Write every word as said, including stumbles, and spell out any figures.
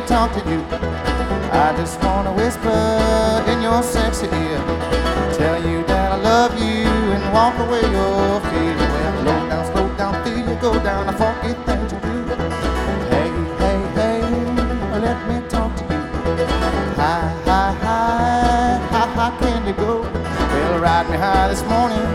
talk to you. I just wanna whisper in your sexy ear, tell you that I love you and walk away your fear. Well, slow down, slow down, feel you go down, I forget things you do. Hey, hey, hey, let me talk to you. High, high, high, how high can you go? Well, ride me high this morning,